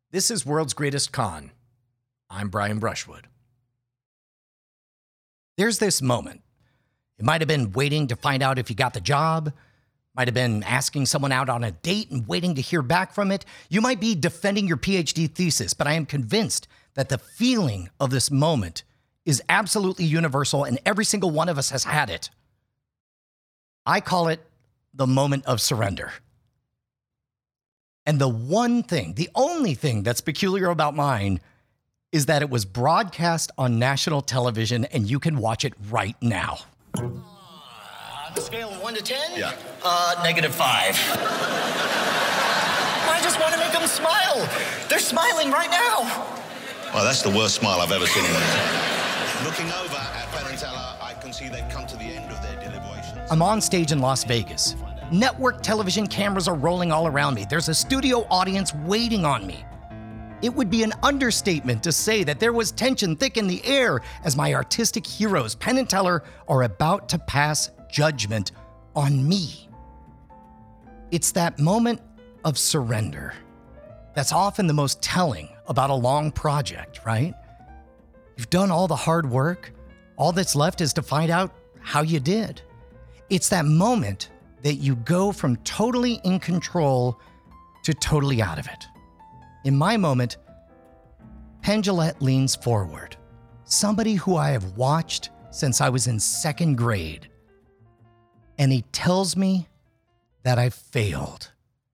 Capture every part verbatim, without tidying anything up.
This is World's Greatest Con. I'm Brian Brushwood. There's this moment. It might have been waiting to find out if you got the job. Might have been asking someone out on a date and waiting to hear back from it. You might be defending your P H D thesis, but I am convinced that the feeling of this moment is absolutely universal and every single one of us has had it. I call it the moment of surrender. And the one thing, the only thing that's peculiar about mine is that it was broadcast on national television and you can watch it right now. Uh, on the scale of one to ten? Yeah. Uh, negative five. I just want to make them smile. They're smiling right now. Well, that's the worst smile I've ever seen in my life. Looking over at Penn and Teller, I can see they've come to the end of their deliberations. I'm on stage in Las Vegas. Network television cameras are rolling all around me. There's a studio audience waiting on me. It would be an understatement to say that there was tension thick in the air as my artistic heroes, Penn and Teller, are about to pass judgment on me. It's that moment of surrender that's often the most telling about a long project, right? You've done all the hard work. All that's left is to find out how you did. It's that moment that you go from totally in control to totally out of it. In my moment, Penn Jillette leans forward, somebody who I have watched since I was in second grade, and he tells me that I failed.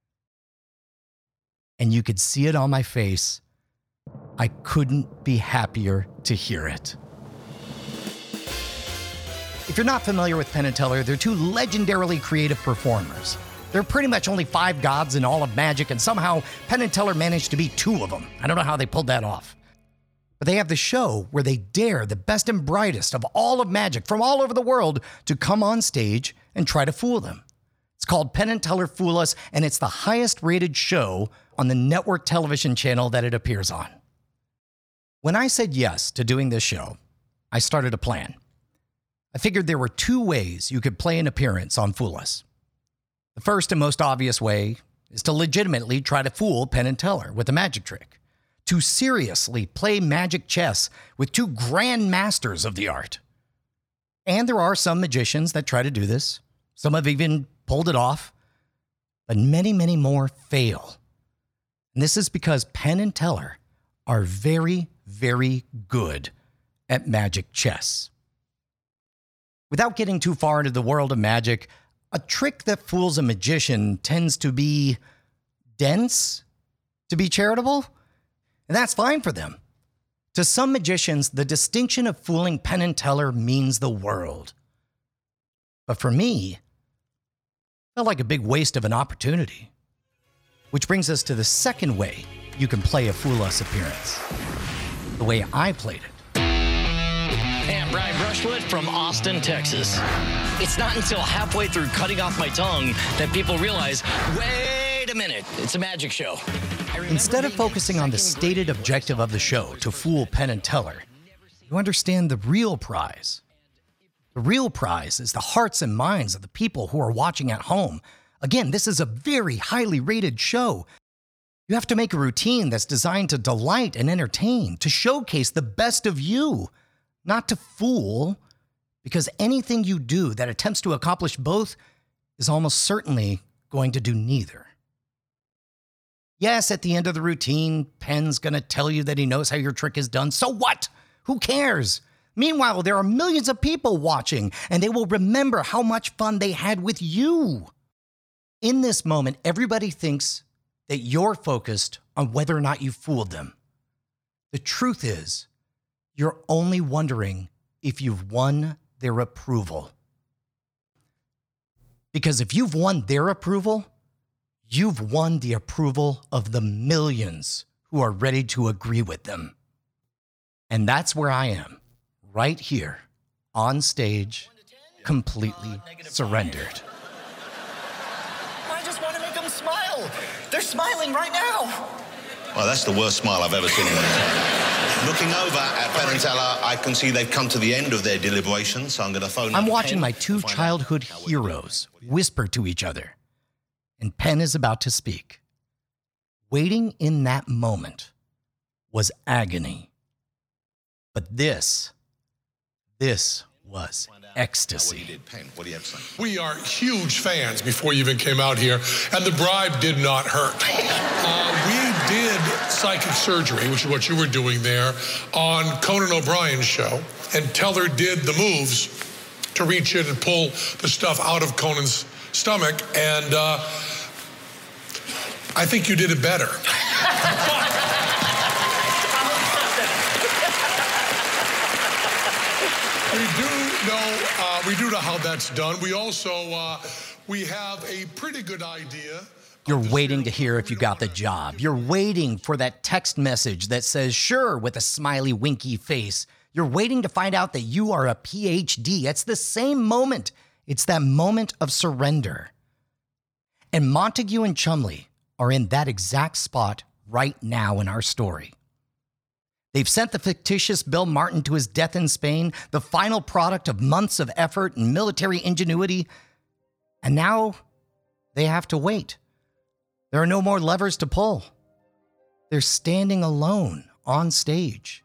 And you could see it on my face. I couldn't be happier to hear it. If you're not familiar with Penn and Teller, they're two legendarily creative performers. There are pretty much only five gods in all of magic, and somehow Penn and Teller managed to be two of them. I don't know how they pulled that off. But they have the show where they dare the best and brightest of all of magic from all over the world to come on stage and try to fool them. It's called Penn and Teller Fool Us, and it's the highest rated show on the network television channel that it appears on. When I said yes to doing this show, I started a plan. I figured there were two ways you could play an appearance on Fool Us. The first and most obvious way is to legitimately try to fool Penn and Teller with a magic trick, to seriously play magic chess with two grand masters of the art. And there are some magicians that try to do this. Some have even pulled it off, but many, many more fail. And this is because Penn and Teller are very, very good at magic chess. Without getting too far into the world of magic, a trick that fools a magician tends to be dense, to be charitable, and that's fine for them. To some magicians, the distinction of fooling Penn and Teller means the world. But for me, it felt like a big waste of an opportunity. Which brings us to the second way you can play a Fool Us appearance. The way I played it. Hey, I'm Brian Brushwood from Austin, Texas. It's not until halfway through cutting off my tongue that people realize, wait a minute, it's a magic show. Instead of focusing on the stated objective of the show to fool Penn and Teller, you understand the real prize. The real prize is the hearts and minds of the people who are watching at home. Again, this is a very highly rated show. You have to make a routine that's designed to delight and entertain, to showcase the best of you. Not to fool, because anything you do that attempts to accomplish both is almost certainly going to do neither. Yes, at the end of the routine, Penn's going to tell you that he knows how your trick is done. So what? Who cares? Meanwhile, there are millions of people watching, and they will remember how much fun they had with you. In this moment, everybody thinks that you're focused on whether or not you fooled them. The truth is, you're only wondering if you've won their approval. Because if you've won their approval, you've won the approval of the millions who are ready to agree with them. And that's where I am, right here, on stage, completely surrendered. I just want to make them smile. They're smiling right now. Well, that's the worst smile I've ever seen in my life. Looking over at Penn and Teller, I can see they've come to the end of their deliberations, so I'm going to phone I'm up watching Penn my to two find out childhood how it heroes whisper to each other. And Penn is about to speak. Waiting in that moment was agony. But this, this was ecstasy. What he did, Penn, what do you have to say? We are huge fans before you even came out here, and the bribe did not hurt. Uh, we did psychic surgery, which is what you were doing there, on Conan O'Brien's show, and Teller did the moves to reach in and pull the stuff out of Conan's stomach, and uh, I think you did it better. We do know, uh, we do know how that's done. We also, uh, we have a pretty good idea. You're waiting to hear if you got the job. You're waiting for that text message that says, sure, with a smiley, winky face. You're waiting to find out that you are a P H D. It's the same moment. It's that moment of surrender. And Montague and Chumlee are in that exact spot right now in our story. They've sent the fictitious Bill Martin to his death in Spain, the final product of months of effort and military ingenuity. And now they have to wait. There are no more levers to pull. They're standing alone on stage.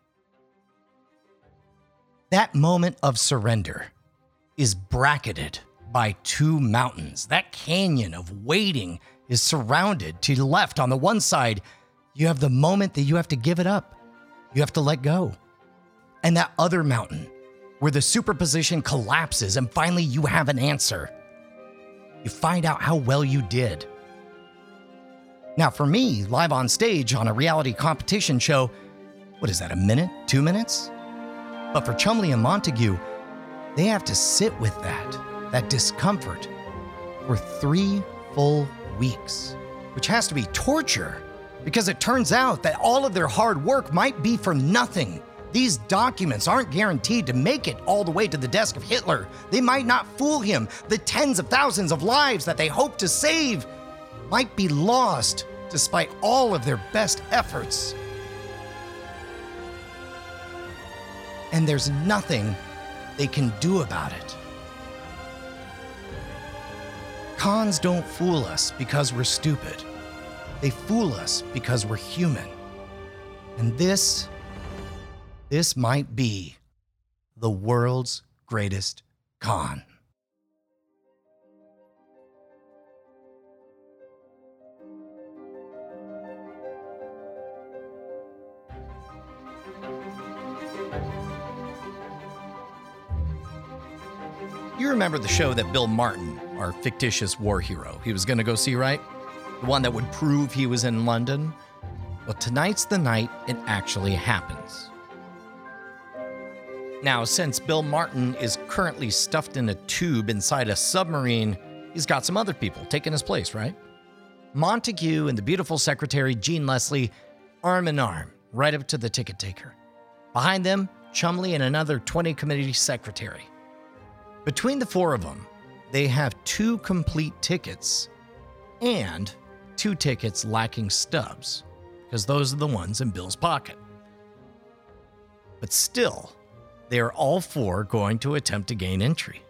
That moment of surrender is bracketed by two mountains. That canyon of waiting is surrounded. To the left, on the one side, you have the moment that you have to give it up. You have to let go. And that other mountain, where the superposition collapses and finally you have an answer. You find out how well you did. Now, for me, live on stage on a reality competition show, what is that, a minute, two minutes? But for Chumlee and Montague, they have to sit with that, that discomfort, for three full weeks, which has to be torture. Because it turns out that all of their hard work might be for nothing. These documents aren't guaranteed to make it all the way to the desk of Hitler. They might not fool him. The tens of thousands of lives that they hope to save might be lost despite all of their best efforts. And there's nothing they can do about it. Cons don't fool us because we're stupid. They fool us because we're human. And this, this might be the world's greatest con. You remember the show that Bill Martin, our fictitious war hero, he was going to go see, right? The one that would prove he was in London? Well, tonight's the night it actually happens. Now, since Bill Martin is currently stuffed in a tube inside a submarine, he's got some other people taking his place, right? Montague and the beautiful secretary, Jean Leslie, arm in arm, right up to the ticket taker. Behind them, Chumlee and another twenty committee secretary. Between the four of them, they have two complete tickets and two tickets lacking stubs, because those are the ones in Bill's pocket. But still, they are all four going to attempt to gain entry.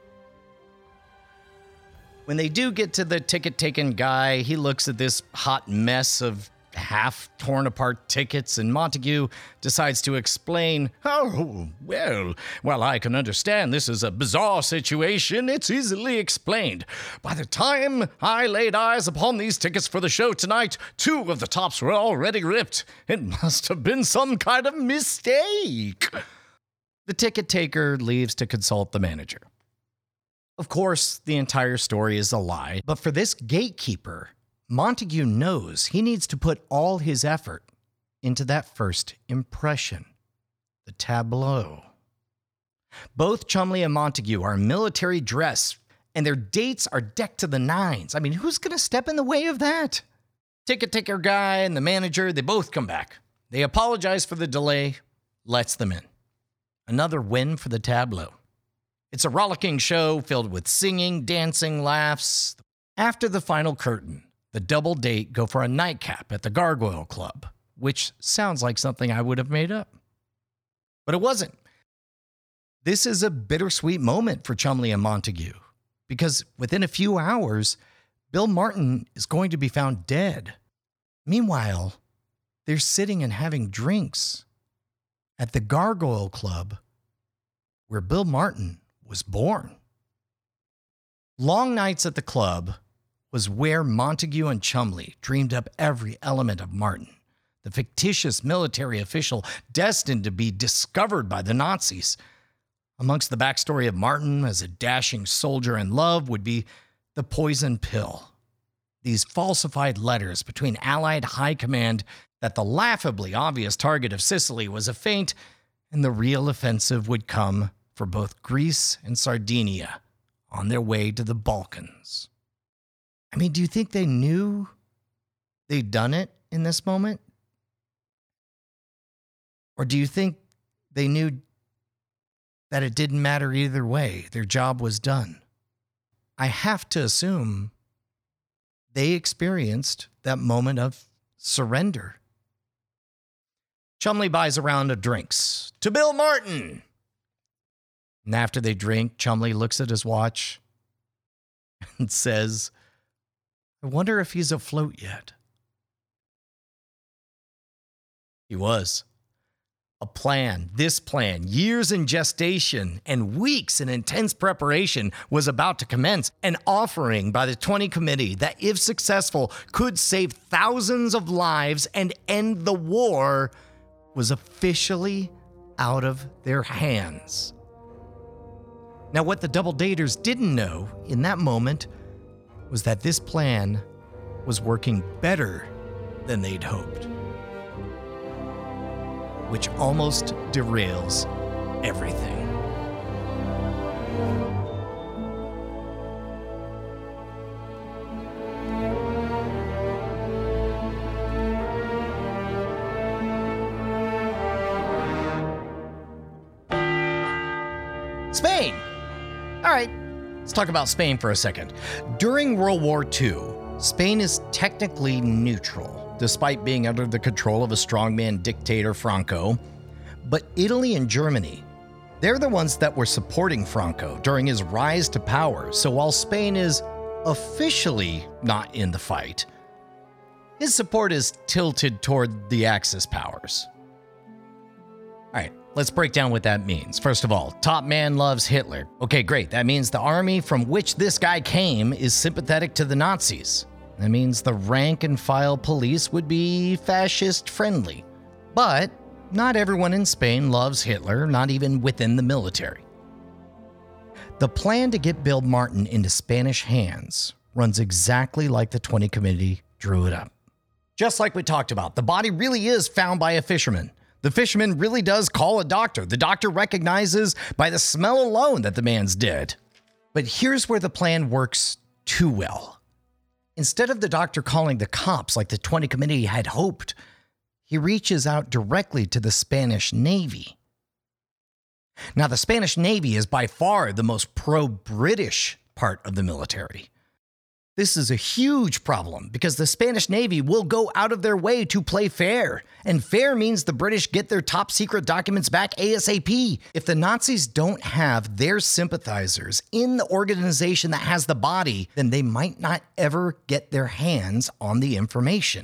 When they do get to the ticket-taken guy, he looks at this hot mess of half-torn-apart tickets, and Montague decides to explain, "Oh, well, while I can understand this is a bizarre situation, it's easily explained. By the time I laid eyes upon these tickets for the show tonight, two of the tops were already ripped. It must have been some kind of mistake." The ticket taker leaves to consult the manager. Of course, the entire story is a lie, but for this gatekeeper, Montague knows he needs to put all his effort into that first impression, the tableau. Both Chumlee and Montague are in military dress, and their dates are decked to the nines. I mean, who's going to step in the way of that? Ticket taker guy and the manager, they both come back. They apologize for the delay, lets them in. Another win for the tableau. It's a rollicking show filled with singing, dancing, laughs. After the final curtain, the double date go for a nightcap at the Gargoyle Club, which sounds like something I would have made up. But it wasn't. This is a bittersweet moment for Chumlee and Montague, because within a few hours, Bill Martin is going to be found dead Meanwhile, they're sitting and having drinks at the Gargoyle Club where Bill Martin was born. Long nights at the club was where Montague and Chumley dreamed up every element of Martin, the fictitious military official destined to be discovered by the Nazis. Amongst the backstory of Martin as a dashing soldier in love would be the poison pill. These falsified letters between Allied high command that the laughably obvious target of Sicily was a feint, and the real offensive would come for both Greece and Sardinia on their way to the Balkans. I mean, do you think they knew they'd done it in this moment? Or do you think they knew that it didn't matter either way? Their job was done. I have to assume they experienced that moment of surrender. Chumley buys a round of drinks to Bill Martin. And after they drink, Chumley looks at his watch and says, I wonder if he's afloat yet. He was. A plan, this plan, years in gestation and weeks in intense preparation was about to commence. An offering by the twenty Committee that, if successful, could save thousands of lives and end the war was officially out of their hands. Now, what the double daters didn't know in that moment was that this plan was working better than they'd hoped, which almost derails everything. Spain! All right, let's talk about Spain for a second. During World War Two, Spain is technically neutral, despite being under the control of a strongman dictator, Franco. But Italy and Germany, they're the ones that were supporting Franco during his rise to power. So while Spain is officially not in the fight, his support is tilted toward the Axis powers. All right, let's break down what that means. First of all, top man loves Hitler. Okay, great. That means the army from which this guy came is sympathetic to the Nazis. That means the rank and file police would be fascist friendly. But not everyone in Spain loves Hitler, not even within the military. The plan to get Bill Martin into Spanish hands runs exactly like the twenty Committee drew it up. Just like we talked about, the body really is found by a fisherman. The fisherman really does call a doctor. The doctor recognizes by the smell alone that the man's dead. But here's where the plan works too well. Instead of the doctor calling the cops like the twenty Committee had hoped, he reaches out directly to the Spanish Navy. Now, the Spanish Navy is by far the most pro-British part of the military. This is a huge problem because the Spanish Navy will go out of their way to play fair. And fair means the British get their top secret documents back ASAP. If the Nazis don't have their sympathizers in the organization that has the body, then they might not ever get their hands on the information.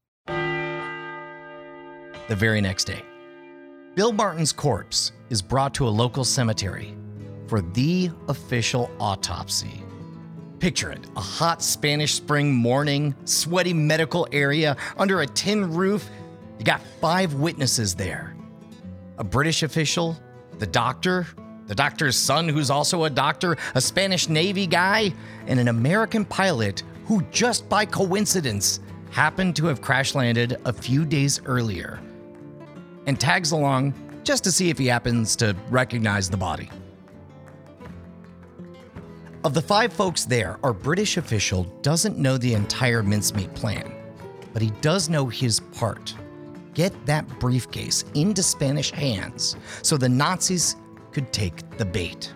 The very next day, Bill Martin's corpse is brought to a local cemetery for the official autopsy. Picture it, a hot Spanish spring morning, sweaty medical area under a tin roof. You got five witnesses there. A British official, the doctor, the doctor's son who's also a doctor, a Spanish Navy guy, and an American pilot who just by coincidence happened to have crash landed a few days earlier and tags along just to see if he happens to recognize the body. Of the five folks there, our British official doesn't know the entire mincemeat plan, but he does know his part. Get that briefcase into Spanish hands so the Nazis could take the bait.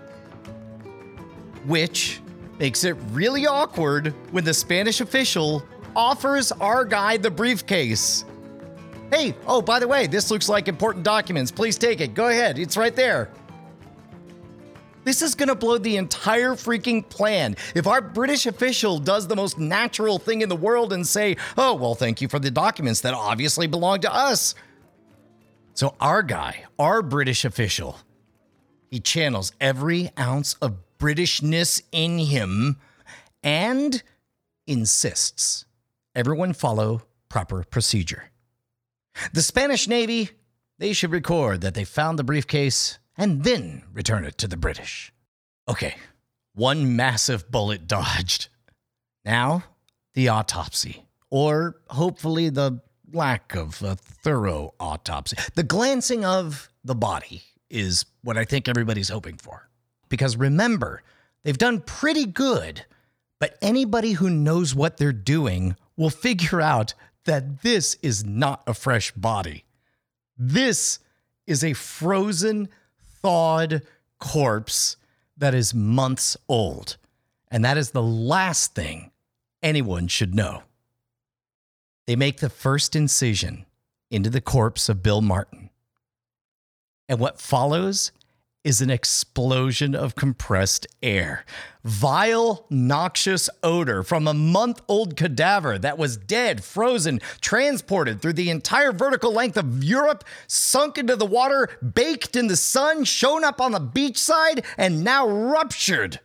Which makes it really awkward when the Spanish official offers our guy the briefcase. Hey, oh, by the way, this looks like important documents. Please take it. Go ahead. It's right there. This is going to blow the entire freaking plan. If our British official does the most natural thing in the world and say, oh, well, thank you for the documents that obviously belong to us. So our guy, our British official, he channels every ounce of Britishness in him and insists everyone follow proper procedure. The Spanish Navy, they should record that they found the briefcase and then return it to the British. Okay, one massive bullet dodged. Now, the autopsy, or hopefully the lack of a thorough autopsy. The glancing of the body is what I think everybody's hoping for. Because remember, they've done pretty good, but anybody who knows what they're doing will figure out that this is not a fresh body. This is a frozen, thawed corpse that is months old. And that is the last thing anyone should know. They make the first incision into the corpse of Bill Martin. And what follows is an explosion of compressed air. Vile, noxious odor from a month-old cadaver that was dead, frozen, transported through the entire vertical length of Europe, sunk into the water, baked in the sun, shown up on the beachside, and now ruptured.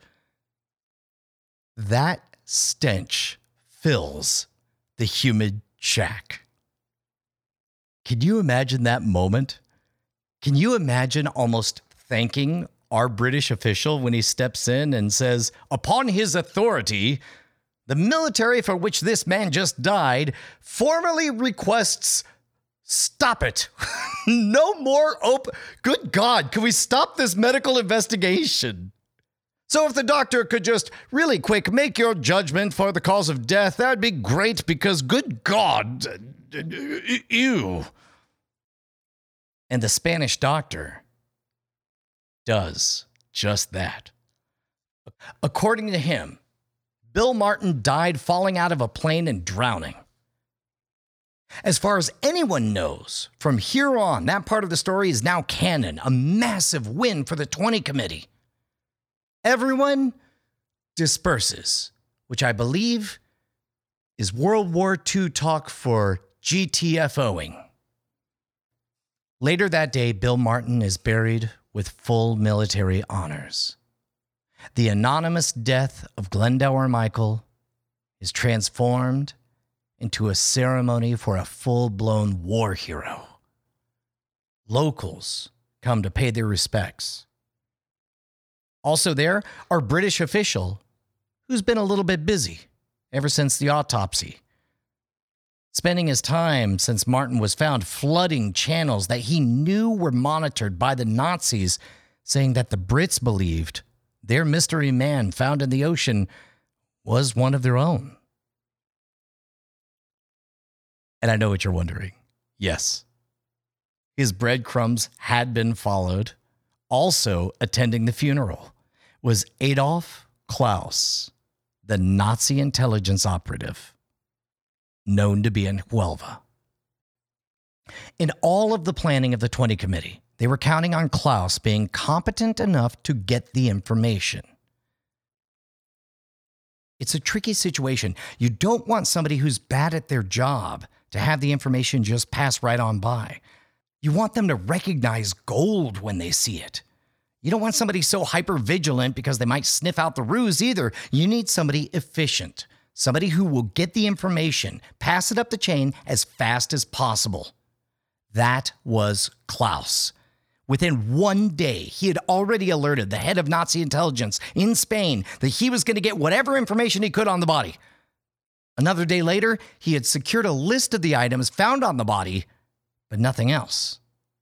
That stench fills the humid shack. Can you imagine that moment? Can you imagine almost thanking our British official when he steps in and says, upon his authority, the military for which this man just died formally requests, stop it. No more open. Good God, can we stop this medical investigation? So if the doctor could just really quick make your judgment for the cause of death, that would be great because good God, ew. And the Spanish doctor does just that. According to him, Bill Martin died falling out of a plane and drowning. As far as anyone knows, from here on, that part of the story is now canon, a massive win for the twenty committee. Everyone disperses, which I believe is World War Two talk for G T F O ing. Later that day, Bill Martin is buried with full military honors. The anonymous death of Glendower Michael is transformed into a ceremony for a full-blown war hero. Locals come to pay their respects. Also there, our British official, who's been a little bit busy ever since the autopsy, spending his time since Martin was found flooding channels that he knew were monitored by the Nazis, saying that the Brits believed their mystery man found in the ocean was one of their own. And I know what you're wondering. Yes, his breadcrumbs had been followed. Also attending the funeral was Adolf Klaus, the Nazi intelligence operative, known to be in Huelva. In all of the planning of the twenty committee, they were counting on Klaus being competent enough to get the information. It's a tricky situation. You don't want somebody who's bad at their job to have the information just pass right on by. You want them to recognize gold when they see it. You don't want somebody so hyper-vigilant because they might sniff out the ruse either. You need somebody efficient, somebody who will get the information, pass it up the chain as fast as possible. That was Klaus. Within one day, he had already alerted the head of Nazi intelligence in Spain that he was going to get whatever information he could on the body. Another day later, he had secured a list of the items found on the body, but nothing else.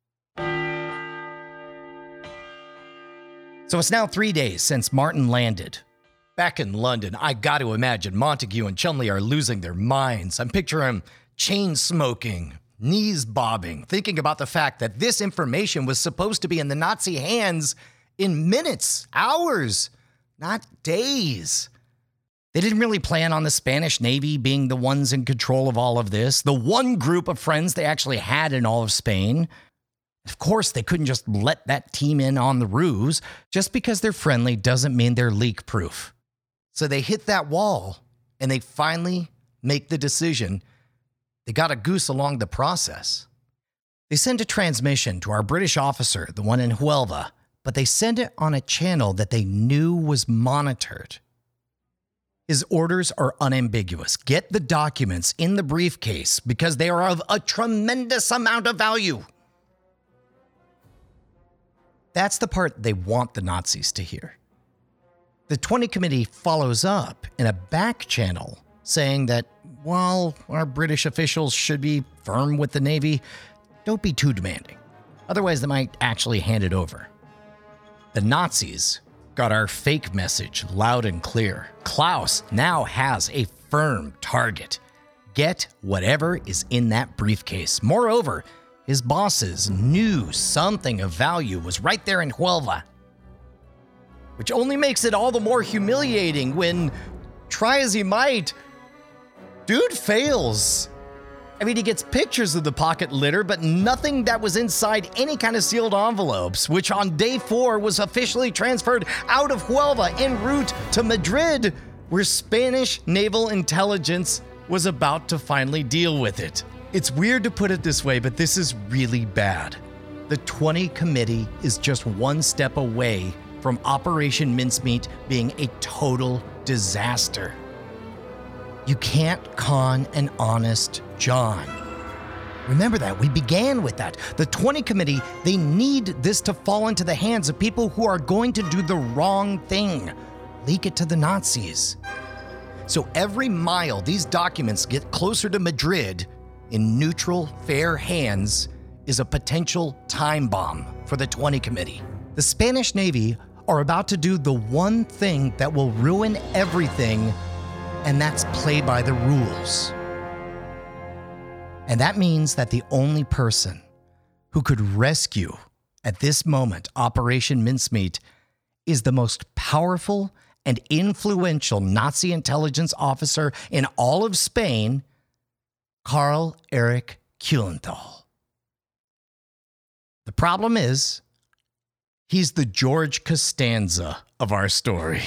So it's now three days since Martin landed. Back in London, I got to imagine Montague and Chumley are losing their minds. I'm picturing them chain smoking, knees bobbing, thinking about the fact that this information was supposed to be in the Nazi hands in minutes, hours, not days. They didn't really plan on the Spanish Navy being the ones in control of all of this, the one group of friends they actually had in all of Spain. Of course, they couldn't just let that team in on the ruse. Just because they're friendly doesn't mean they're leak-proof. So they hit that wall, and they finally make the decision. They got a goose along the process. They send a transmission to our British officer, the one in Huelva, but they send it on a channel that they knew was monitored. His orders are unambiguous. Get the documents in the briefcase because they are of a tremendous amount of value. That's the part they want the Nazis to hear. The twenty Committee follows up in a back channel saying that while our British officials should be firm with the Navy, don't be too demanding. Otherwise, they might actually hand it over. The Nazis got our fake message loud and clear. Klaus now has a firm target. Get whatever is in that briefcase. Moreover, his bosses knew something of value was right there in Huelva, which only makes it all the more humiliating when, try as he might, dude fails. I mean, he gets pictures of the pocket litter, but nothing that was inside any kind of sealed envelopes, which on day four was officially transferred out of Huelva en route to Madrid, where Spanish naval intelligence was about to finally deal with it. It's weird to put it this way, but this is really bad. The twenty Committee is just one step away from Operation Mincemeat being a total disaster. You can't con an honest John. Remember that. We began with that. The twenty Committee, they need this to fall into the hands of people who are going to do the wrong thing. Leak it to the Nazis. So every mile these documents get closer to Madrid in neutral, fair hands is a potential time bomb for the twenty Committee. The Spanish Navy are about to do the one thing that will ruin everything, and that's play by the rules. And that means that the only person who could rescue, at this moment, Operation Mincemeat is the most powerful and influential Nazi intelligence officer in all of Spain, Karl Erich Kuehlenthal. The problem is, he's the George Costanza of our story.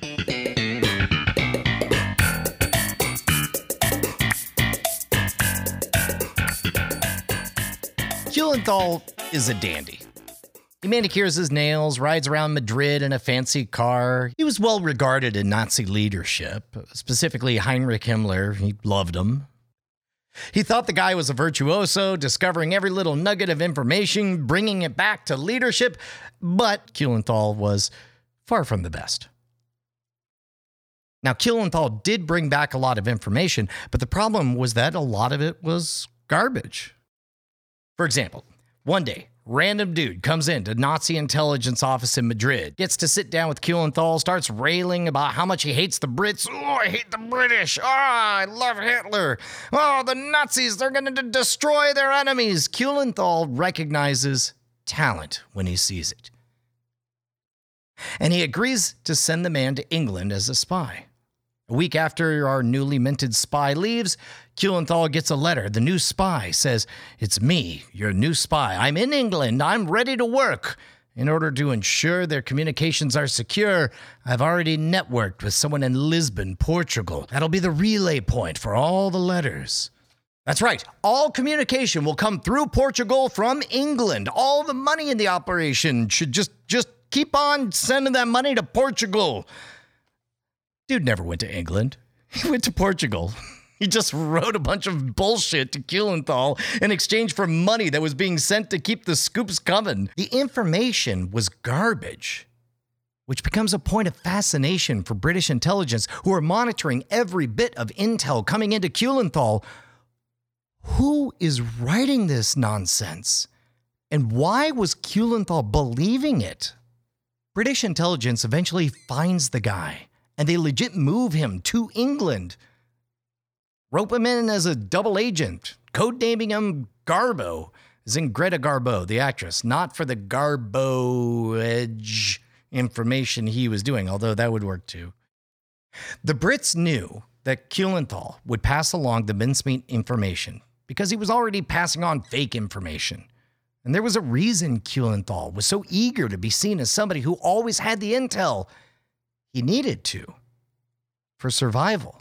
Kuehlenthal is a dandy. He manicures his nails, rides around Madrid in a fancy car. He was well regarded in Nazi leadership, specifically Heinrich Himmler. He loved him. He thought the guy was a virtuoso, discovering every little nugget of information, bringing it back to leadership, but Kuehlenthal was far from the best. Now, Kuehlenthal did bring back a lot of information, but the problem was that a lot of it was garbage. For example, one day, random dude comes into Nazi intelligence office in Madrid, gets to sit down with Kuehlenthal, starts railing about how much he hates the Brits. Oh, I hate the British. Oh, I love Hitler. Oh, the Nazis, they're going to destroy their enemies. Kuehlenthal recognizes talent when he sees it. And he agrees to send the man to England as a spy. A week after our newly minted spy leaves, Kuehlenthal gets a letter. The new spy says, "It's me, your new spy. I'm in England. I'm ready to work. In order to ensure their communications are secure, I've already networked with someone in Lisbon, Portugal. That'll be the relay point for all the letters." That's right. All communication will come through Portugal from England. All the money in the operation should just, just keep on sending that money to Portugal. Dude never went to England. He went to Portugal. He just wrote a bunch of bullshit to Kuehlenthal in exchange for money that was being sent to keep the scoops coming. The information was garbage, which becomes a point of fascination for British intelligence, who are monitoring every bit of intel coming into Kuehlenthal. Who is writing this nonsense? And why was Kuehlenthal believing it? British intelligence eventually finds the guy, and they legit move him to England. Rope him in as a double agent, codenaming him Garbo, as in Greta Garbo, the actress, not for the Garbo-edge information he was doing, although that would work too. The Brits knew that Kuehlenthal would pass along the mincemeat information because he was already passing on fake information. And there was a reason Kuhlenthal was so eager to be seen as somebody who always had the intel he needed to for survival.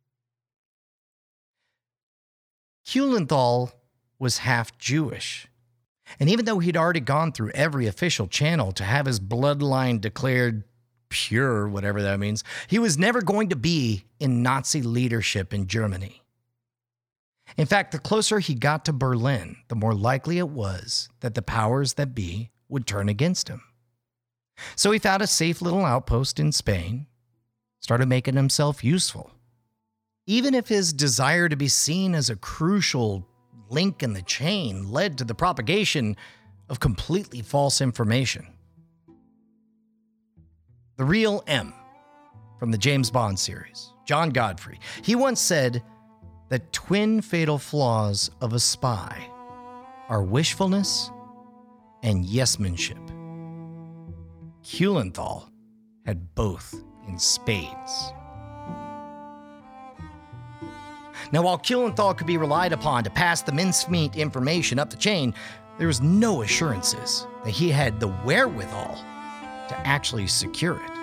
Kuhlenthal was half Jewish. And even though he'd already gone through every official channel to have his bloodline declared pure, whatever that means, he was never going to be in Nazi leadership in Germany. In fact, the closer he got to Berlin, the more likely it was that the powers that be would turn against him. So he found a safe little outpost in Spain, started making himself useful. Even if his desire to be seen as a crucial link in the chain led to the propagation of completely false information. The real M from the James Bond series, John Godfrey, he once said that twin fatal flaws of a spy are wishfulness and yes-manship. Kuhlenthal had both in spades. Now, while Kuhlenthal could be relied upon to pass the mincemeat information up the chain, there was no assurances that he had the wherewithal to actually secure it.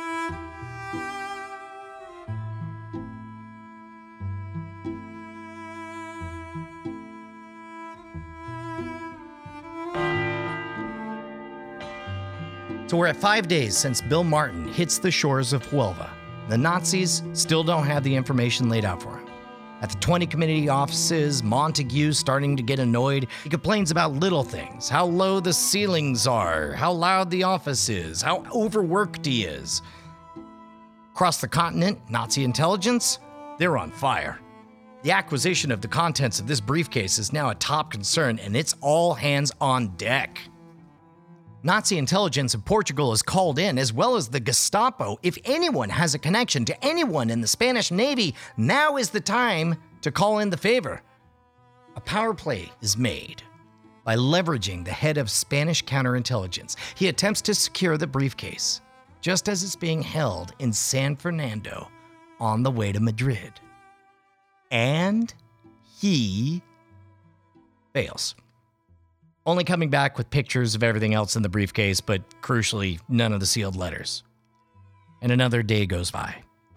So we're at five days since Bill Martin hits the shores of Huelva. The Nazis still don't have the information laid out for him. At the twenty committee offices, Montague's starting to get annoyed. He complains about little things, how low the ceilings are, how loud the office is, how overworked he is. Across the continent, Nazi intelligence, they're on fire. The acquisition of the contents of this briefcase is now a top concern, and it's all hands on deck. Nazi intelligence in Portugal is called in, as well as the Gestapo. If anyone has a connection to anyone in the Spanish Navy, now is the time to call in the favor. A power play is made by leveraging the head of Spanish counterintelligence. He attempts to secure the briefcase, just as it's being held in San Fernando on the way to Madrid. And he fails. Only coming back with pictures of everything else in the briefcase, but crucially, none of the sealed letters. And another day goes by.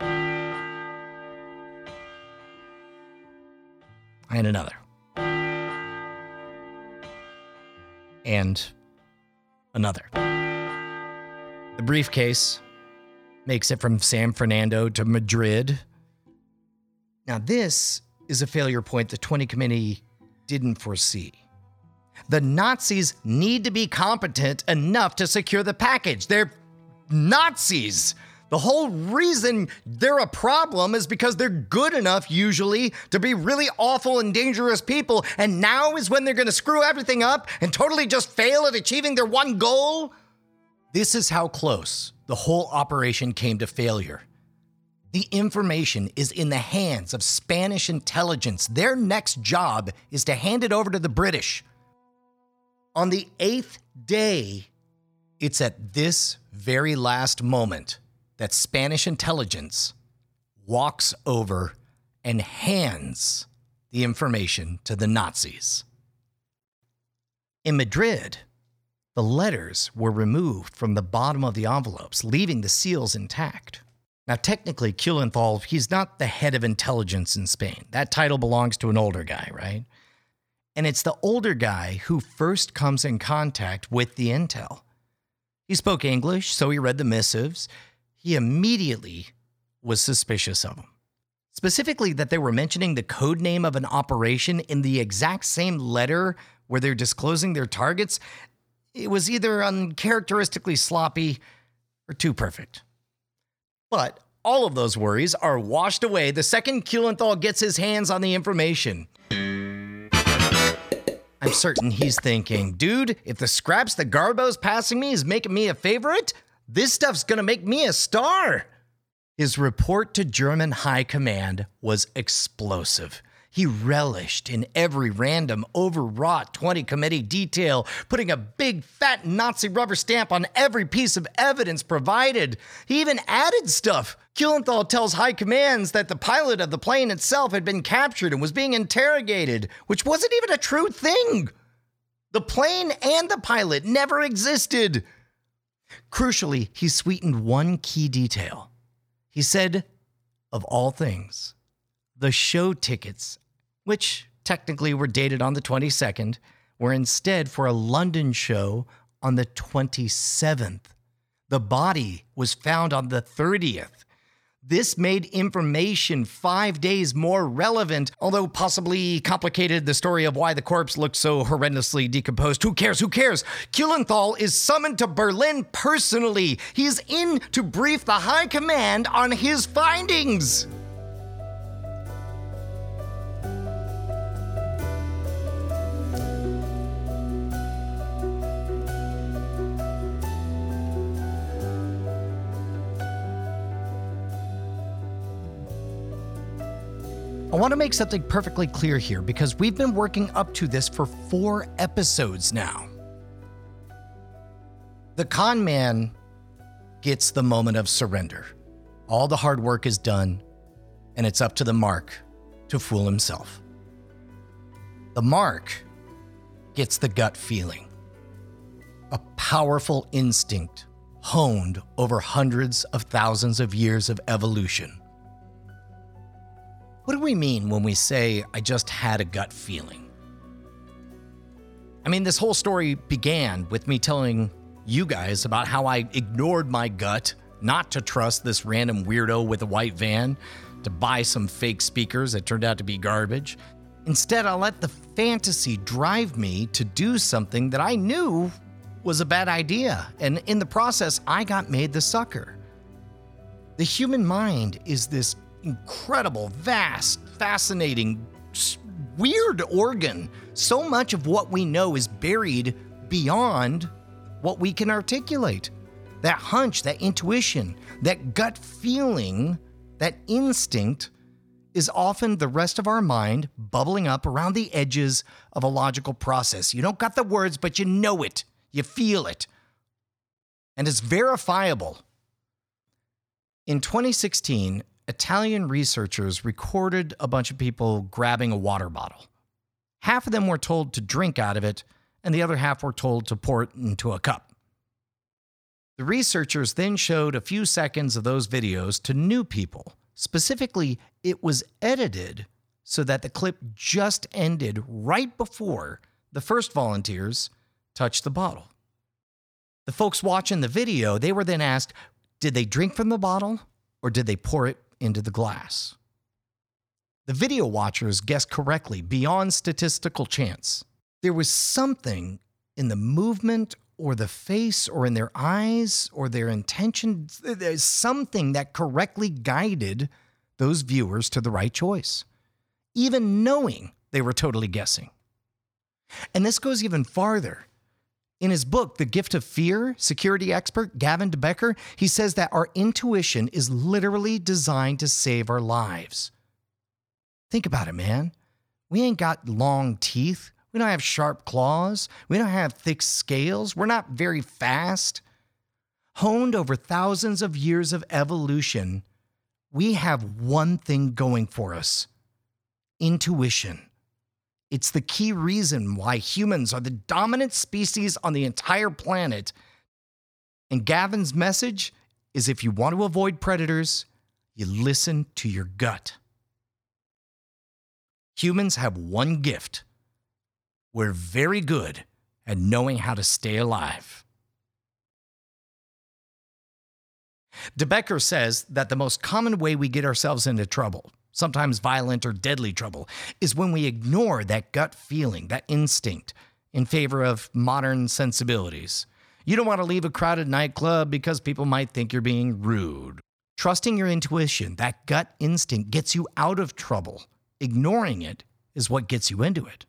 And another. And another. The briefcase makes it from San Fernando to Madrid. Now, this is a failure point the twenty committee didn't foresee. The Nazis need to be competent enough to secure the package. They're Nazis. The whole reason they're a problem is because they're good enough, usually, to be really awful and dangerous people, and now is when they're going to screw everything up and totally just fail at achieving their one goal? This is how close the whole operation came to failure. The information is in the hands of Spanish intelligence. Their next job is to hand it over to the British. On the eighth day, it's at this very last moment that Spanish intelligence walks over and hands the information to the Nazis. In Madrid, the letters were removed from the bottom of the envelopes, leaving the seals intact. Now, technically, Kuhlenthal, he's not the head of intelligence in Spain. That title belongs to an older guy, right? And it's the older guy who first comes in contact with the intel. He spoke English, so he read the missives. He immediately was suspicious of them. Specifically that they were mentioning the code name of an operation in the exact same letter where they're disclosing their targets. It was either uncharacteristically sloppy or too perfect. But all of those worries are washed away the second Kuhlenthal gets his hands on the information. I'm certain he's thinking, dude, if the scraps that Garbo's passing me is making me a favorite, this stuff's gonna make me a star. His report to German high command was explosive. He relished in every random, overwrought twenty committee detail, putting a big, fat Nazi rubber stamp on every piece of evidence provided. He even added stuff. Kuhlenthal tells high commands that the pilot of the plane itself had been captured and was being interrogated, which wasn't even a true thing. The plane and the pilot never existed. Crucially, he sweetened one key detail. He said, of all things, the show tickets, which technically were dated on the twenty-second, were instead for a London show on the twenty-seventh. The body was found on the thirtieth. This made information five days more relevant, although possibly complicated the story of why the corpse looked so horrendously decomposed. Who cares? Who cares? Kuhlenthal is summoned to Berlin personally. He is in to brief the high command on his findings. I want to make something perfectly clear here because we've been working up to this for four episodes now. The con man gets the moment of surrender. All the hard work is done, and it's up to the mark to fool himself. The mark gets the gut feeling, a powerful instinct honed over hundreds of thousands of years of evolution. What do we mean when we say, I just had a gut feeling? I mean, this whole story began with me telling you guys about how I ignored my gut not to trust this random weirdo with a white van, to buy some fake speakers that turned out to be garbage. Instead, I let the fantasy drive me to do something that I knew was a bad idea. And in the process, I got made the sucker. The human mind is this incredible, vast, fascinating, weird organ. So much of what we know is buried beyond what we can articulate. That hunch, that intuition, that gut feeling, that instinct is often the rest of our mind bubbling up around the edges of a logical process. You don't got the words, but you know it. You feel it. And it's verifiable. In twenty sixteen, Italian researchers recorded a bunch of people grabbing a water bottle. Half of them were told to drink out of it, and the other half were told to pour it into a cup. The researchers then showed a few seconds of those videos to new people. Specifically, it was edited so that the clip just ended right before the first volunteers touched the bottle. The folks watching the video, they were then asked, did they drink from the bottle or did they pour it into the glass? The video watchers guessed correctly beyond statistical chance. There was something in the movement or the face or in their eyes or their intention. There's something that correctly guided those viewers to the right choice, even knowing they were totally guessing. And this goes even farther. In his book, The Gift of Fear, security expert Gavin de Becker, he says that our intuition is literally designed to save our lives. Think about it, man. We ain't got long teeth. We don't have sharp claws. We don't have thick scales. We're not very fast. Honed over thousands of years of evolution, we have one thing going for us: intuition. It's the key reason why humans are the dominant species on the entire planet. And Gavin's message is, if you want to avoid predators, you listen to your gut. Humans have one gift. We're very good at knowing how to stay alive. De Becker says that the most common way we get ourselves into trouble, sometimes violent or deadly trouble, is when we ignore that gut feeling, that instinct, in favor of modern sensibilities. You don't want to leave a crowded nightclub because people might think you're being rude. Trusting your intuition, that gut instinct, gets you out of trouble. Ignoring it is what gets you into it.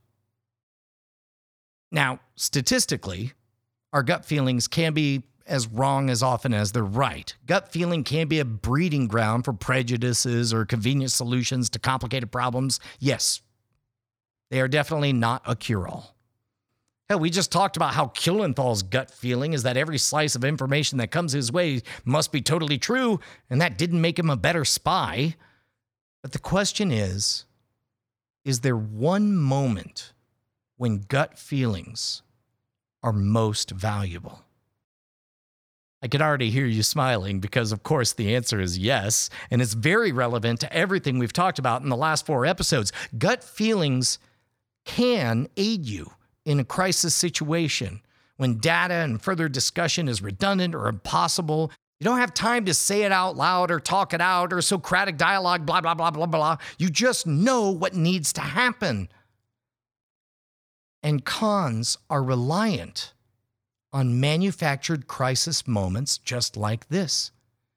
Now, statistically, our gut feelings can be as wrong as often as they're right. Gut feeling can be a breeding ground for prejudices or convenient solutions to complicated problems. Yes, they are definitely not a cure-all. Hell, we just talked about how Kuhlenthal's gut feeling is that every slice of information that comes his way must be totally true, and that didn't make him a better spy. But the question is, is there one moment when gut feelings are most valuable? I can already hear you smiling because, of course, the answer is yes, and it's very relevant to everything we've talked about in the last four episodes. Gut feelings can aid you in a crisis situation when data and further discussion is redundant or impossible. You don't have time to say it out loud or talk it out or Socratic dialogue, blah, blah, blah, blah, blah. You just know what needs to happen. And cons are reliant on manufactured crisis moments just like this.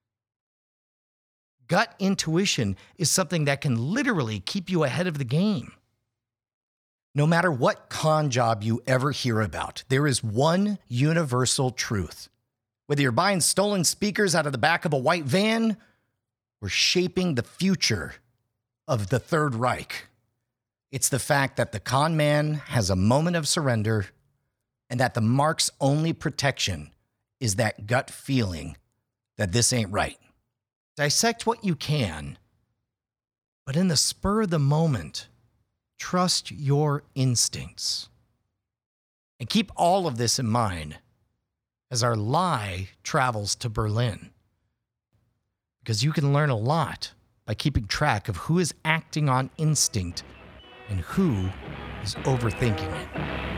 Gut intuition is something that can literally keep you ahead of the game. No matter what con job you ever hear about, there is one universal truth. Whether you're buying stolen speakers out of the back of a white van or shaping the future of the Third Reich, it's the fact that the con man has a moment of surrender and that the mark's only protection is that gut feeling that this ain't right. Dissect what you can, but in the spur of the moment, trust your instincts. And keep all of this in mind as our lie travels to Berlin. Because you can learn a lot by keeping track of who is acting on instinct and who is overthinking it.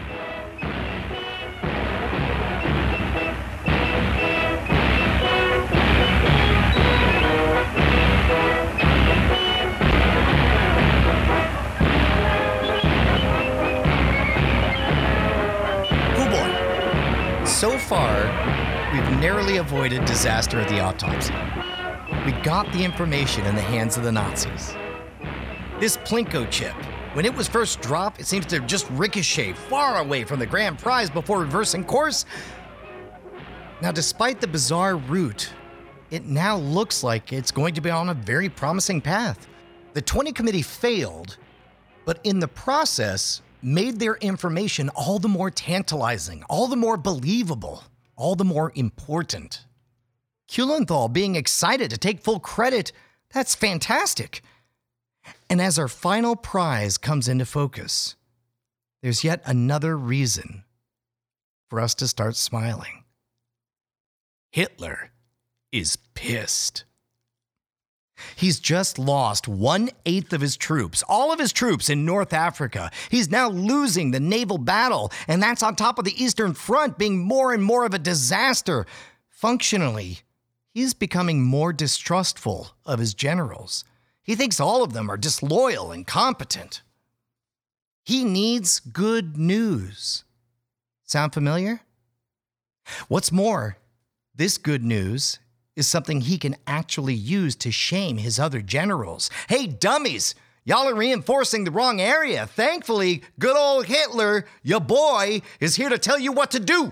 So far, we've narrowly avoided disaster at the autopsy. We got the information in the hands of the Nazis. This Plinko chip, when it was first dropped, it seems to just ricochet far away from the grand prize before reversing course. Now, despite the bizarre route, it now looks like it's going to be on a very promising path. The twenty committee failed, but in the process, made their information all the more tantalizing, all the more believable, all the more important. Kuhlenthal being excited to take full credit, that's fantastic. And as our final prize comes into focus, there's yet another reason for us to start smiling. Hitler is pissed. He's just lost one-eighth of his troops, all of his troops in North Africa. He's now losing the naval battle, and that's on top of the Eastern Front being more and more of a disaster. Functionally, he's becoming more distrustful of his generals. He thinks all of them are disloyal and incompetent. He needs good news. Sound familiar? What's more, this good news is something he can actually use to shame his other generals. Hey, dummies, y'all are reinforcing the wrong area. Thankfully, good old Hitler, your boy, is here to tell you what to do.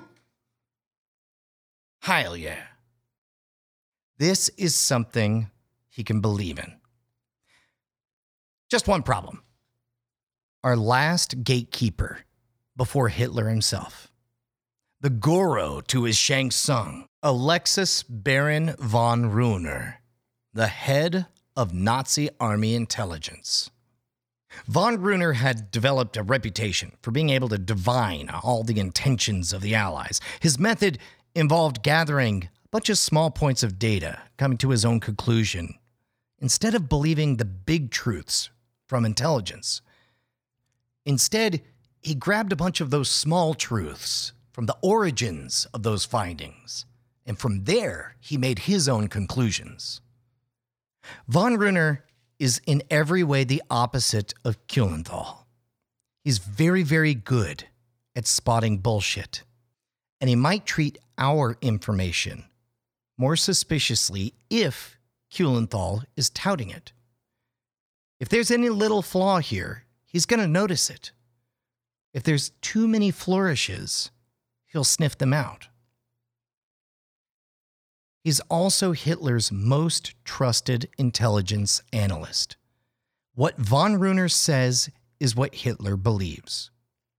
Heil yeah. This is something he can believe in. Just one problem. Our last gatekeeper before Hitler himself. The guru to his Shang Tsung. Alexis Baron von Reuner, the head of Nazi army intelligence. Von Reuner had developed a reputation for being able to divine all the intentions of the Allies. His method involved gathering a bunch of small points of data, coming to his own conclusion, instead of believing the big truths from intelligence. Instead, he grabbed a bunch of those small truths from the origins of those findings, and from there, he made his own conclusions. Von Reuner is in every way the opposite of Kuhlenthal. He's very, very good at spotting bullshit, and he might treat our information more suspiciously if Kuhlenthal is touting it. If there's any little flaw here, he's going to notice it. If there's too many flourishes, he'll sniff them out. He's also Hitler's most trusted intelligence analyst. What von Reuner says is what Hitler believes.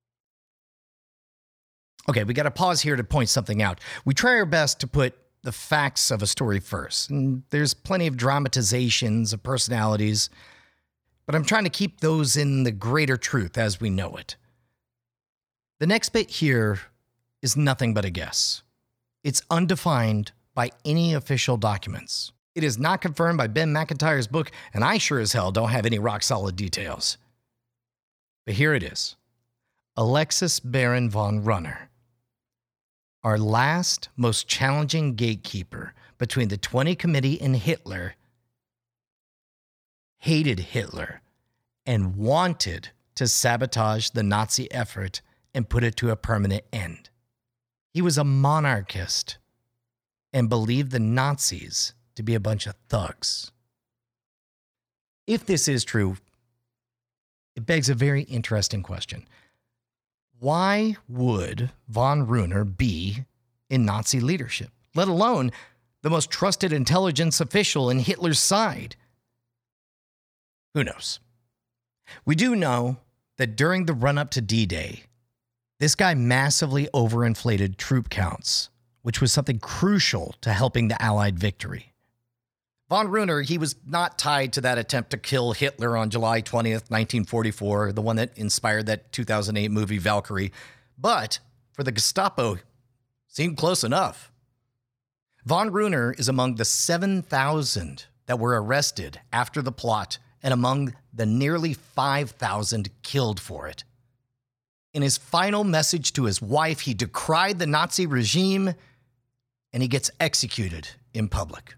Okay, we got to pause here to point something out. We try our best to put the facts of a story first, and there's plenty of dramatizations of personalities, but I'm trying to keep those in the greater truth as we know it. The next bit here is nothing but a guess. It's undefined by any official documents. It is not confirmed by Ben McIntyre's book, and I sure as hell don't have any rock-solid details. But here it is. Alexis Baron von Runner, our last, most challenging gatekeeper between the twenty Committee and Hitler, hated Hitler and wanted to sabotage the Nazi effort and put it to a permanent end. He was a monarchist and believed the Nazis to be a bunch of thugs. If this is true, it begs a very interesting question. Why would von Runer be in Nazi leadership, let alone the most trusted intelligence official in Hitler's side? Who knows? We do know that during the run-up to D-Day, this guy massively overinflated troop counts, which was something crucial to helping the Allied victory. Von Runer, he was not tied to that attempt to kill Hitler on July twentieth, nineteen forty-four, the one that inspired that two thousand eight movie Valkyrie, but for the Gestapo, seemed close enough. Von Runer is among the seven thousand that were arrested after the plot and among the nearly five thousand killed for it. In his final message to his wife, he decried the Nazi regime and he gets executed in public.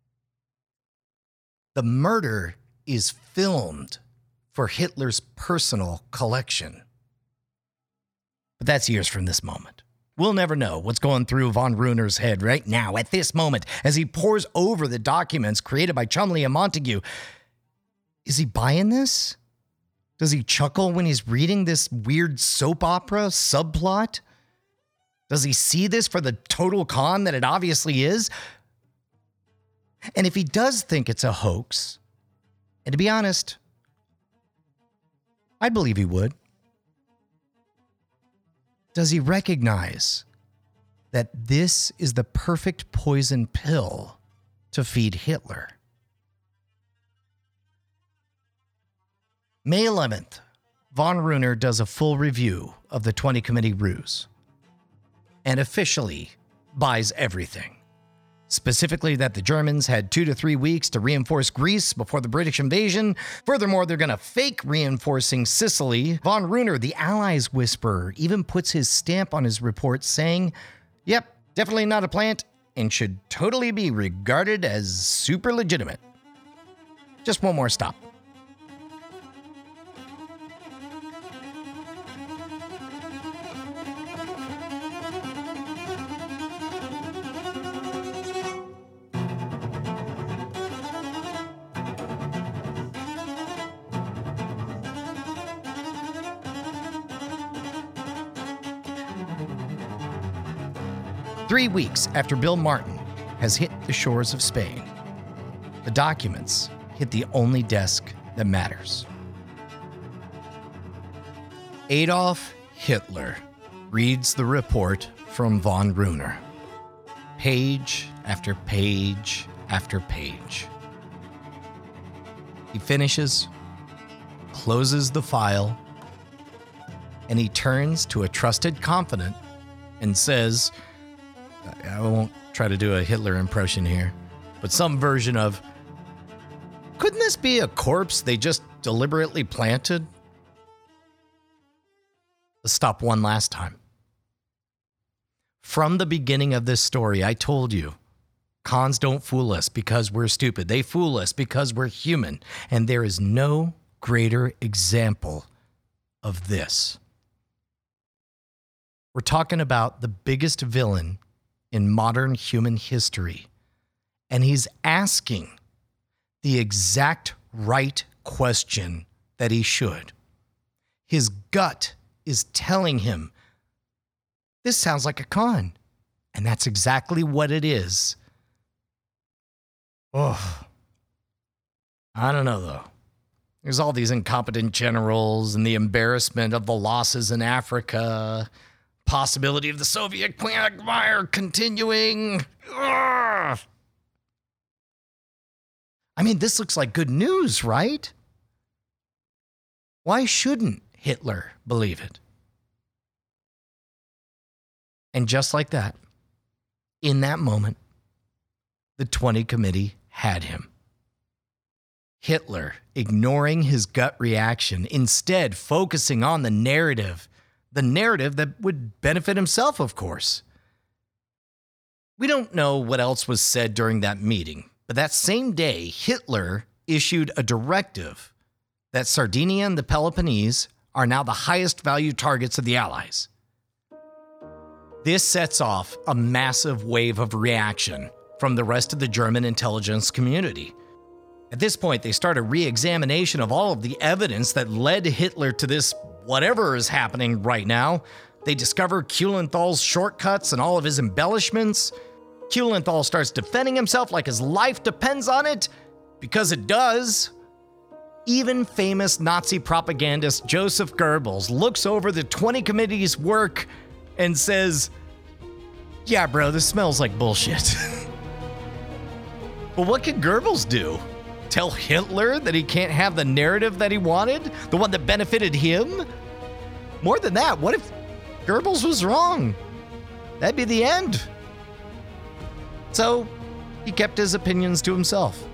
The murder is filmed for Hitler's personal collection. But that's years from this moment. We'll never know what's going through von Runer's head right now, at this moment, as he pores over the documents created by Chumley and Montague. Is he buying this? Does he chuckle when he's reading this weird soap opera subplot? Does he see this for the total con that it obviously is? And if he does think it's a hoax, and to be honest, I believe he would, does he recognize that this is the perfect poison pill to feed Hitler? May eleventh, von Runer does a full review of the twenty Committee ruse and officially buys everything. Specifically that the Germans had two to three weeks to reinforce Greece before the British invasion. Furthermore, they're going to fake reinforcing Sicily. Von Runer, the Allies whisperer, even puts his stamp on his report saying, yep, definitely not a plant and should totally be regarded as super legitimate. Just one more stop. Three weeks after Bill Martin has hit the shores of Spain, the documents hit the only desk that matters. Adolf Hitler reads the report from von Runer, page after page after page. He finishes, closes the file, and he turns to a trusted confidant and says, I won't try to do a Hitler impression here, but some version of, couldn't this be a corpse they just deliberately planted? Let's stop one last time. From the beginning of this story, I told you, cons don't fool us because we're stupid. They fool us because we're human. And there is no greater example of this. We're talking about the biggest villain in modern human history, and he's asking the exact right question that he should. His gut is telling him, this sounds like a con, and that's exactly what it is. Oh, I don't know, though. There's all these incompetent generals and the embarrassment of the losses in Africa, possibility of the Soviet quagmire continuing. Ugh. I mean, this looks like good news, right? Why shouldn't Hitler believe it? And just like that, in that moment, the twenty Committee had him. Hitler, ignoring his gut reaction, instead focusing on the narrative, the narrative that would benefit himself, of course. We don't know what else was said during that meeting, but that same day, Hitler issued a directive that Sardinia and the Peloponnese are now the highest value targets of the Allies. This sets off a massive wave of reaction from the rest of the German intelligence community. At this point, they start a re-examination of all of the evidence that led Hitler to this whatever is happening right now. They discover Kuhlenthal's shortcuts and all of his embellishments. Kuhlenthal starts defending himself like his life depends on it, because it does. Even famous Nazi propagandist Joseph Goebbels looks over the twenty Committee's work and says, yeah, bro, this smells like bullshit. But what could Goebbels do? Tell Hitler that he can't have the narrative that he wanted? The one that benefited him? More than that, what if Goebbels was wrong? That'd be the end. So, he kept his opinions to himself.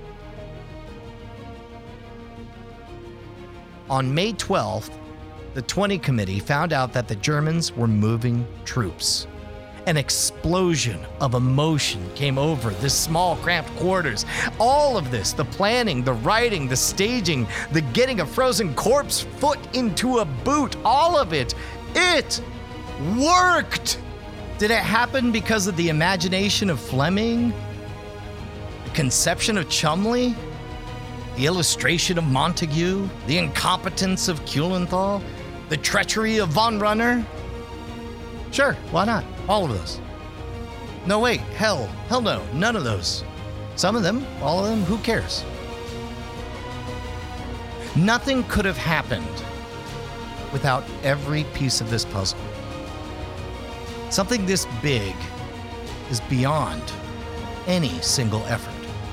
On May twelfth, the twenty Committee found out that the Germans were moving troops. An explosion of emotion came over this small, cramped quarters. All of this, the planning, the writing, the staging, the getting a frozen corpse foot into a boot, all of it, it worked! Did it happen because of the imagination of Fleming? The conception of Chumley? The illustration of Montague? The incompetence of Kuhlenthal? The treachery of von Runner? Sure, why not? All of those. No, wait, hell, hell no, none of those. Some of them, all of them, who cares? Nothing could have happened without every piece of this puzzle. Something this big is beyond any single effort.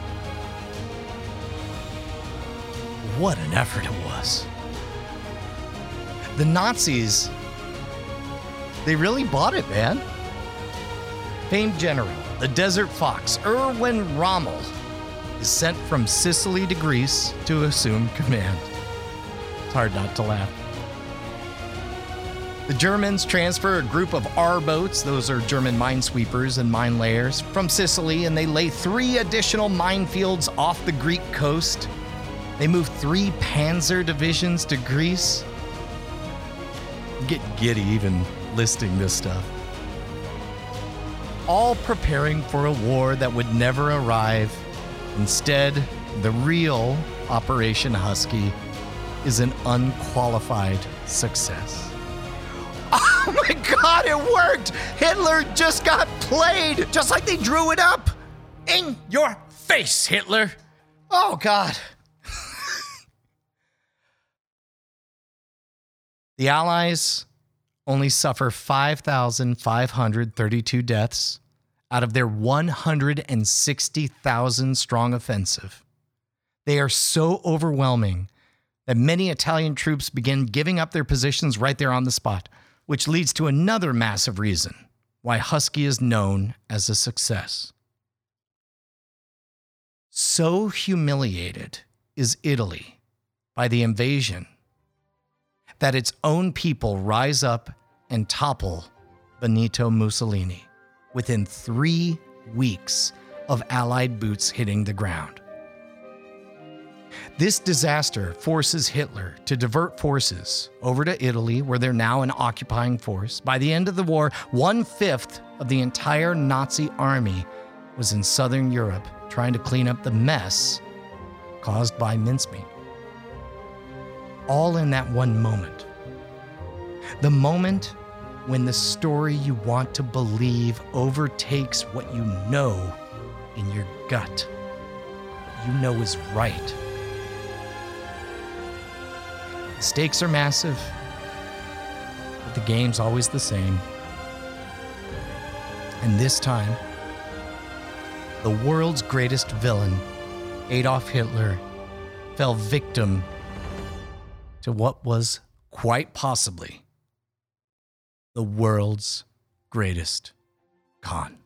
What an effort it was. The Nazis, they really bought it, man. Famed general, the Desert Fox, Erwin Rommel, is sent from Sicily to Greece to assume command. It's hard not to laugh. The Germans transfer a group of R-boats, those are German minesweepers and mine layers, from Sicily, and they lay three additional minefields off the Greek coast. They move three panzer divisions to Greece. Get giddy even listing this stuff. All preparing for a war that would never arrive. Instead, the real Operation Husky is an unqualified success. Oh my God, it worked! Hitler just got played, just like they drew it up. In your face, Hitler. Oh God. The Allies only suffer five thousand five hundred thirty-two deaths out of their one hundred sixty thousand strong offensive. They are so overwhelming that many Italian troops begin giving up their positions right there on the spot, which leads to another massive reason why Husky is known as a success. So humiliated is Italy by the invasion that its own people rise up and topple Benito Mussolini within three weeks of Allied boots hitting the ground. This disaster forces Hitler to divert forces over to Italy, where they're now an occupying force. By the end of the war, one-fifth of the entire Nazi army was in southern Europe trying to clean up the mess caused by mincemeat. All in that one moment. The moment when the story you want to believe overtakes what you know in your gut. You know is right. The stakes are massive, but the game's always the same. And this time, the world's greatest villain, Adolf Hitler, fell victim to what was quite possibly the world's greatest con.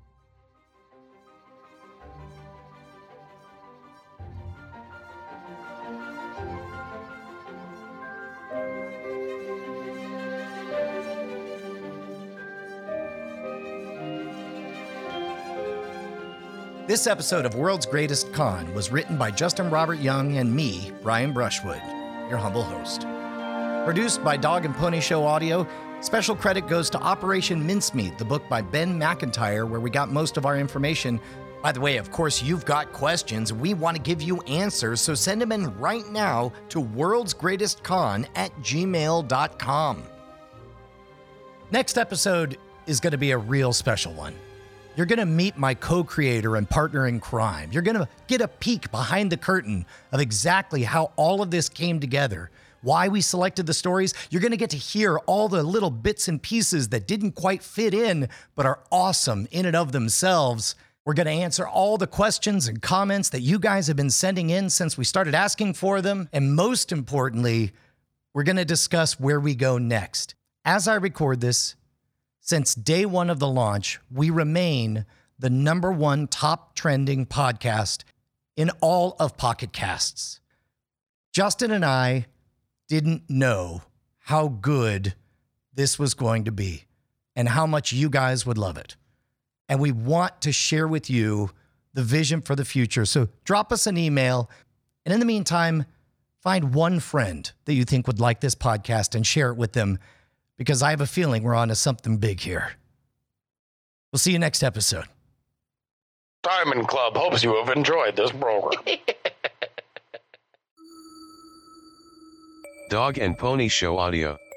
This episode of World's Greatest Con was written by Justin Robert Young and me, Brian Brushwood, your humble host. Produced by Dog and Pony Show Audio, special credit goes to Operation Mincemeat, the book by Ben McIntyre, where we got most of our information. By the way, of course, you've got questions. We want to give you answers, so send them in right now to worldsgreatestcon at gmail dot com. Next episode is going to be a real special one. You're going to meet my co-creator and partner in crime. You're going to get a peek behind the curtain of exactly how all of this came together, why we selected the stories. You're going to get to hear all the little bits and pieces that didn't quite fit in, but are awesome in and of themselves. We're going to answer all the questions and comments that you guys have been sending in since we started asking for them. And most importantly, we're going to discuss where we go next. As I record this, since day one of the launch, we remain the number one top trending podcast in all of Pocket Casts. Justin and I didn't know how good this was going to be and how much you guys would love it. And we want to share with you the vision for the future. So drop us an email. And in the meantime, find one friend that you think would like this podcast and share it with them, because I have a feeling we're on to something big here. We'll see you next episode. Diamond Club hopes you have enjoyed this program. Dog and Pony Show Audio.